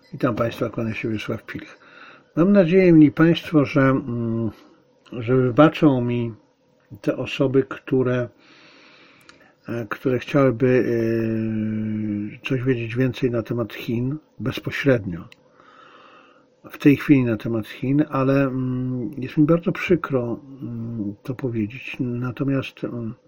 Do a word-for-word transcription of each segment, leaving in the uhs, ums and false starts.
Witam Państwa, kłania się Wiesław Pilch. Mam nadzieję, mili Państwo, że, że wybaczą mi te osoby, które, które chciałyby coś wiedzieć więcej na temat Chin bezpośrednio. W tej chwili na temat Chin, ale jest mi bardzo przykro to powiedzieć. Natomiast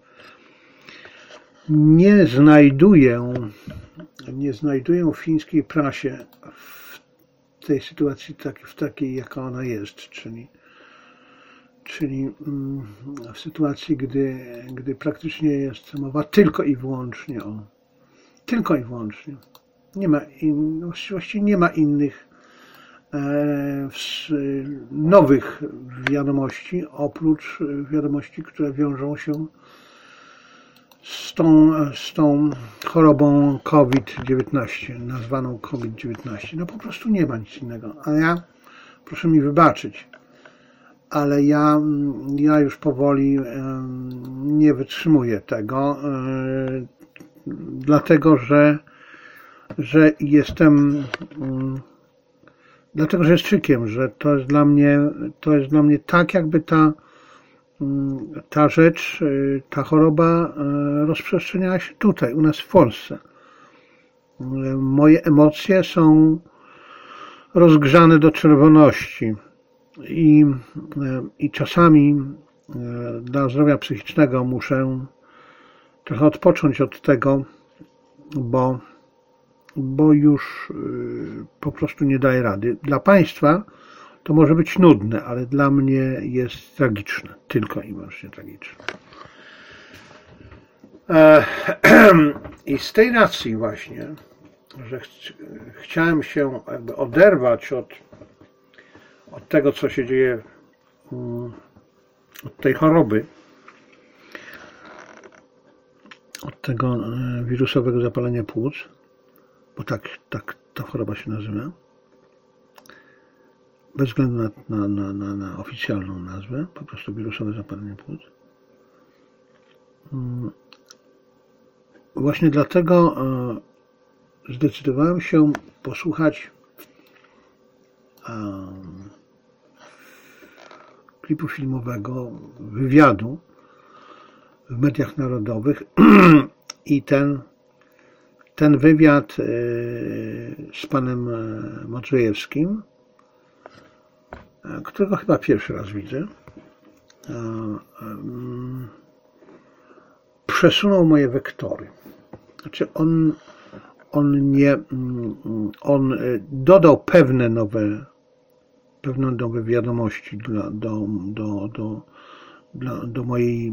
nie znajduję, nie znajduję w fińskiej prasie w tej sytuacji tak, w takiej, jaka ona jest, czyli, czyli w sytuacji, gdy, gdy praktycznie jest mowa tylko i wyłącznie o, tylko i wyłącznie. Nie ma in, właściwie nie ma innych e, nowych wiadomości, oprócz wiadomości, które wiążą się z tą, z tą chorobą COVID dziewiętnaście, nazwaną COVID dziewiętnaście. No po prostu nie ma nic innego. A ja, proszę mi wybaczyć, ale ja, ja już powoli nie wytrzymuję tego, dlatego że, że jestem, dlatego że jest szykiem, że to jest dla mnie, to jest dla mnie tak, jakby ta ta rzecz, ta choroba rozprzestrzeniała się tutaj, u nas w Polsce. Moje emocje są rozgrzane do czerwoności i, i czasami dla zdrowia psychicznego muszę trochę odpocząć od tego, bo, bo już po prostu nie daję rady. Dla Państwa to może być nudne, ale dla mnie jest tragiczne, tylko i wyłącznie tragiczne. I z tej racji właśnie, że ch chciałem się jakby oderwać od, od tego, co się dzieje, od tej choroby, od tego wirusowego zapalenia płuc, bo tak, tak ta choroba się nazywa, bez względu na, na, na, na, na oficjalną nazwę, po prostu wirusowe zapalenie płuc. Właśnie dlatego zdecydowałem się posłuchać klipu filmowego, wywiadu w mediach narodowych i ten, ten wywiad z panem Modrzejewskim, którego chyba pierwszy raz widzę, przesunął moje wektory. Znaczy on, on nie, on dodał pewne nowe, pewne nowe wiadomości dla, do, do, do, do, do mojej,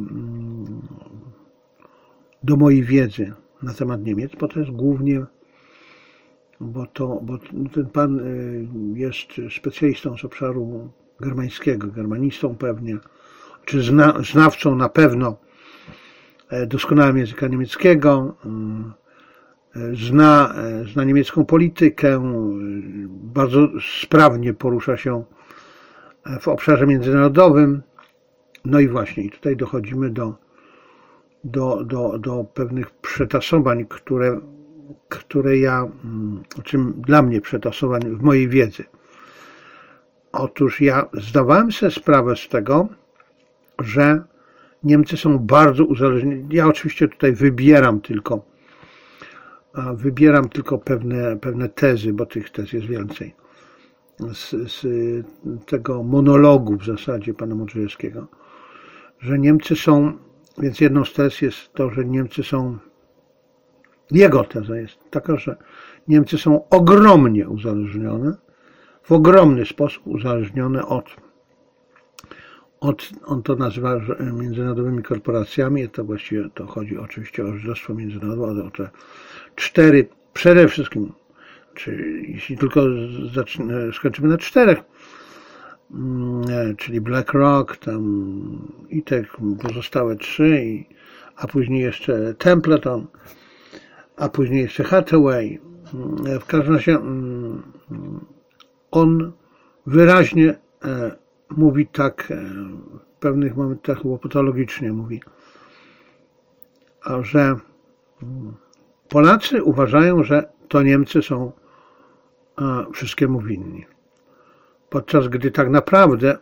do mojej wiedzy na temat Niemiec, bo to jest głównie bo, to, bo ten pan jest specjalistą z obszaru germańskiego, germanistą pewnie, czy zna, znawcą na pewno doskonałym języka niemieckiego, zna, zna niemiecką politykę, bardzo sprawnie porusza się w obszarze międzynarodowym. No i właśnie, i tutaj dochodzimy do, do, do, do pewnych przetasowań, które które ja, czym dla mnie przetasowań w mojej wiedzy. Otóż ja zdawałem sobie sprawę z tego, że Niemcy są bardzo uzależnieni. Ja oczywiście tutaj wybieram tylko, wybieram tylko pewne, pewne tezy, bo tych tez jest więcej. Z, z tego monologu w zasadzie pana Modrzejewskiego, że Niemcy są, więc jedną z tez jest to, że Niemcy są Jego teza jest taka, że Niemcy są ogromnie uzależnione, w ogromny sposób uzależnione od, od on to nazywa międzynarodowymi korporacjami, to właściwie to chodzi oczywiście o żydostwo międzynarodowe, o te cztery, przede wszystkim, czy jeśli tylko zacznę, skończymy na czterech, czyli BlackRock, tam i te pozostałe trzy, i, a później jeszcze Templeton, a później jeszcze Hathaway. W każdym razie on wyraźnie mówi tak, w pewnych momentach łopatologicznie mówi, że Polacy uważają, że to Niemcy są wszystkiemu winni. Podczas gdy tak naprawdę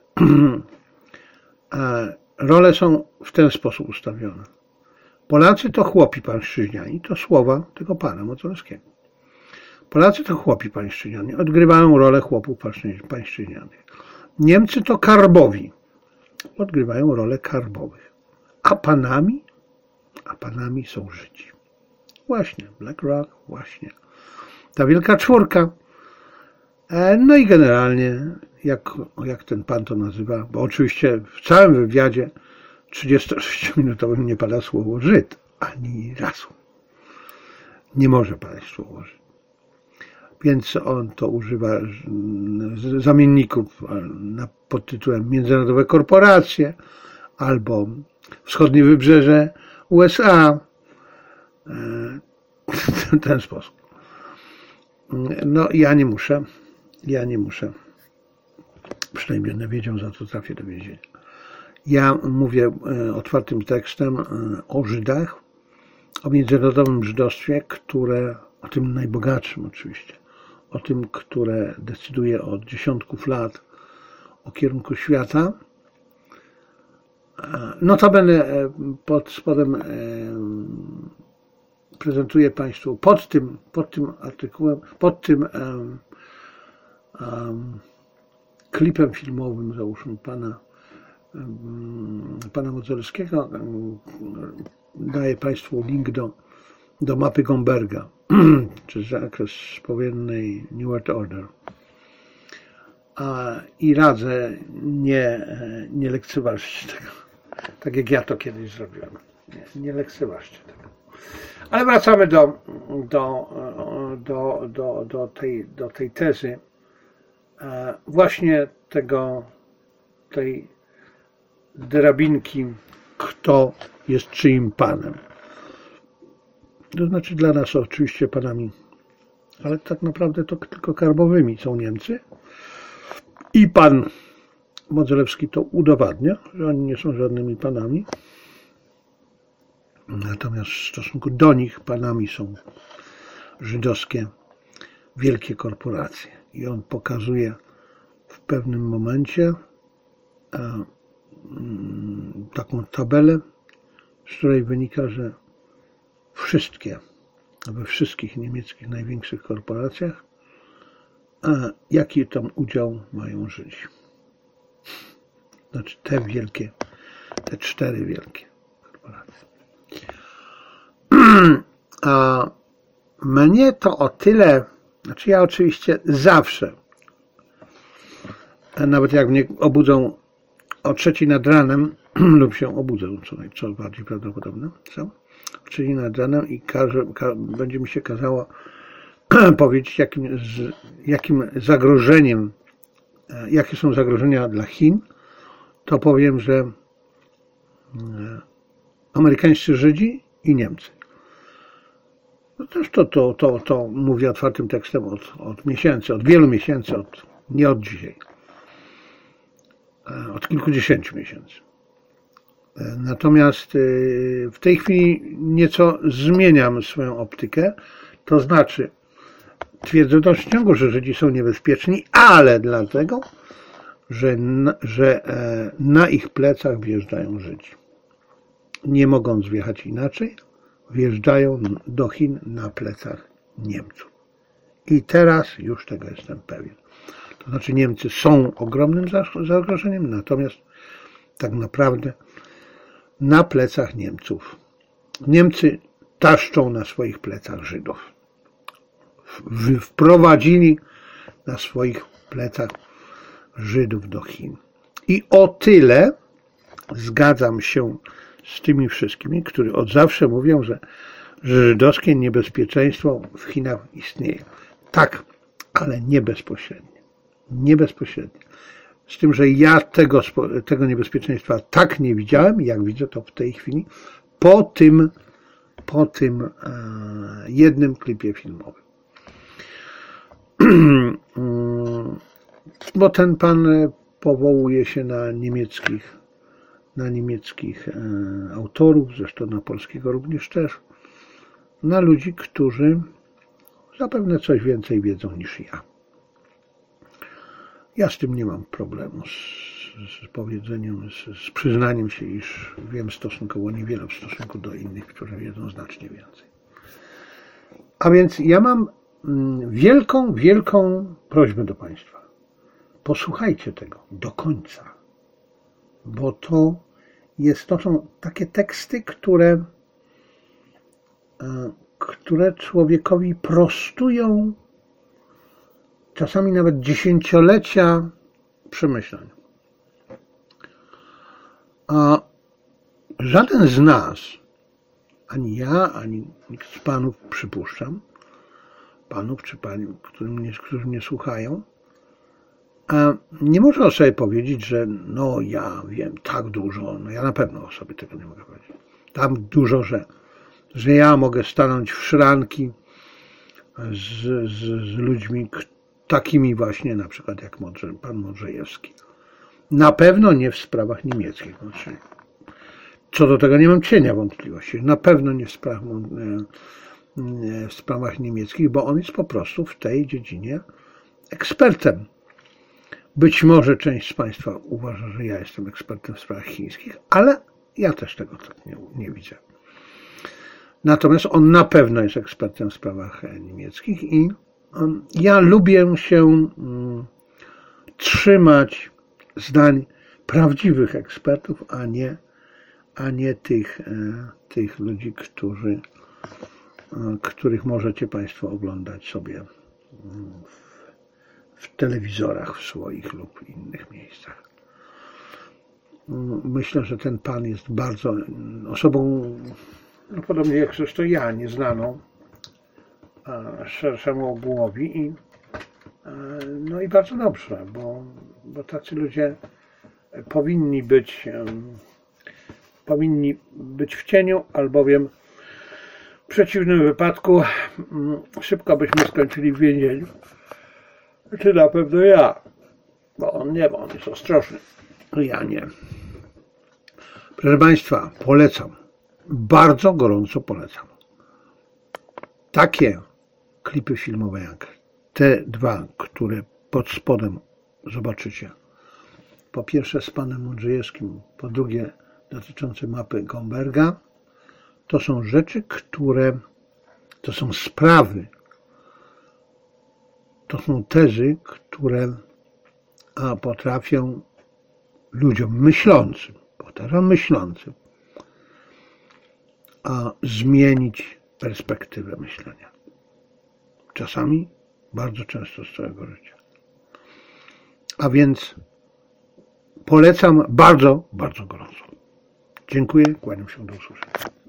role są w ten sposób ustawione. Polacy to chłopi pańszczyźniani, to słowa tego pana Modzelewskiego. Polacy to chłopi pańszczyźniani, odgrywają rolę chłopów pańszczyźnianych. Niemcy to karbowi, odgrywają rolę karbowych. A panami? A panami są Żydzi. Właśnie, BlackRock, właśnie. Ta wielka czwórka. No i generalnie, jak, jak ten pan to nazywa, bo oczywiście w całym wywiadzie trzydziestosześciominutowym nie pada słowo Żyd, ani razu. Nie może padać słowo Żyd. Więc on to używa zamienników pod tytułem międzynarodowe korporacje albo wschodnie wybrzeże U S A. W ten sposób. No ja nie muszę. Ja nie muszę. Przynajmniej będę wiedział, za co trafię do więzienia. Ja mówię otwartym tekstem o Żydach, o międzynarodowym żydostwie, które, o tym najbogatszym oczywiście, o tym, które decyduje od dziesiątków lat o kierunku świata. Notabene pod spodem prezentuję Państwu pod tym, pod tym artykułem, pod tym um, um, klipem filmowym, załóżmy, pana, um, pana Modzelewskiego, um, daję Państwu link do, do mapy Gomberga, czy zakres powojennej New World Order. A, I radzę nie, nie lekceważyć tego, tak jak ja to kiedyś zrobiłem. Nie, nie lekceważcie tego. Ale wracamy do, do, do, do, do, tej, do tej tezy właśnie tego, tej drabinki, kto jest czyim panem. To znaczy dla nas oczywiście panami, ale tak naprawdę to tylko karbowymi są Niemcy. I pan Modzelewski to udowadnia, że oni nie są żadnymi panami. Natomiast w stosunku do nich panami są żydowskie wielkie korporacje. I on pokazuje w pewnym momencie taką tabelę, z której wynika, że wszystkie, we wszystkich niemieckich największych korporacjach, jaki tam udział mają Żydzi. Znaczy te wielkie, te cztery wielkie korporacje. A mnie to o tyle, znaczy ja oczywiście zawsze, nawet jak mnie obudzą o trzeciej nad ranem, lub się obudzę, co, co bardziej prawdopodobne, co? O trzeciej nad ranem i każe, ka, będzie mi się kazało powiedzieć, jakim, z, jakim zagrożeniem, jakie są zagrożenia dla Chin, to powiem, że amerykańscy Żydzi i Niemcy. No też to, to, to, to mówię otwartym tekstem od, od miesięcy, od wielu miesięcy, od, nie od dzisiaj, od kilkudziesięciu miesięcy. Natomiast w tej chwili nieco zmieniam swoją optykę, to znaczy twierdzę w dalszym ciągu, że Żydzi są niebezpieczni, ale dlatego, że na, że na ich plecach wjeżdżają Żydzi. Nie mogąc wjechać inaczej, wjeżdżają do Chin na plecach Niemców. I teraz już tego jestem pewien. To znaczy Niemcy są ogromnym zagrożeniem, natomiast tak naprawdę na plecach Niemców. Niemcy taszczą na swoich plecach Żydów. Wprowadzili na swoich plecach Żydów do Chin. I o tyle zgadzam się z tymi wszystkimi, którzy od zawsze mówią, że, że żydowskie niebezpieczeństwo w Chinach istnieje. Tak, ale nie bezpośrednio. Nie bezpośrednio. Z tym, że ja tego, tego niebezpieczeństwa tak nie widziałem, jak widzę to w tej chwili, po tym, po tym e, jednym klipie filmowym. Bo ten pan powołuje się na niemieckich, na niemieckich e, autorów, zresztą na polskiego również też, na ludzi, którzy zapewne coś więcej wiedzą niż ja. Ja z tym nie mam problemu, z, z powiedzeniem, z, z przyznaniem się, iż wiem stosunkowo niewiele w stosunku do innych, którzy wiedzą znacznie więcej. A więc ja mam wielką, wielką prośbę do Państwa. Posłuchajcie tego do końca, bo to jest, to są takie teksty, które, które człowiekowi prostują czasami nawet dziesięciolecia przemyśleń. A żaden z nas, ani ja, ani nikt z panów, przypuszczam, panów czy pani, którzy mnie, którzy mnie słuchają, nie może o sobie powiedzieć, że no ja wiem tak dużo, no ja na pewno o sobie tego nie mogę powiedzieć. Tak dużo, że, że ja mogę stanąć w szranki z, z, z ludźmi takimi właśnie, na przykład jak Modrze, pan Modrzejewski. Na pewno nie w sprawach niemieckich. Znaczy, co do tego nie mam cienia wątpliwości. Na pewno nie w sprawach, w sprawach niemieckich, bo on jest po prostu w tej dziedzinie ekspertem. Być może część z Państwa uważa, że ja jestem ekspertem w sprawach chińskich, ale ja też tego tak nie, nie widzę. Natomiast on na pewno jest ekspertem w sprawach niemieckich i ja lubię się trzymać zdań prawdziwych ekspertów, a nie, a nie tych, tych ludzi, którzy, których możecie Państwo oglądać sobie w, w telewizorach w swoich lub innych miejscach. Myślę, że ten pan jest bardzo osobą, no podobnie jak zresztą ja, nieznaną szerszemu ogółowi i, no i bardzo dobrze, bo, bo tacy ludzie powinni być powinni być w cieniu, albowiem w przeciwnym wypadku szybko byśmy skończyli w więzieniu. Czy na pewno ja, bo on nie, bo on jest ostrożny, ja nie. Proszę Państwa, polecam, bardzo gorąco polecam. Takie klipy filmowe jak te dwa, które pod spodem zobaczycie. Po pierwsze z panem Modrzejewskim, po drugie dotyczące mapy Gomberga. To są rzeczy, które, to są sprawy, to są tezy, które a, potrafią ludziom myślącym, powtarzam myślącym, a zmienić perspektywę myślenia. Czasami, bardzo często z całego życia. A więc polecam bardzo, bardzo gorąco. Dziękuję, kłaniam się, do usłyszenia.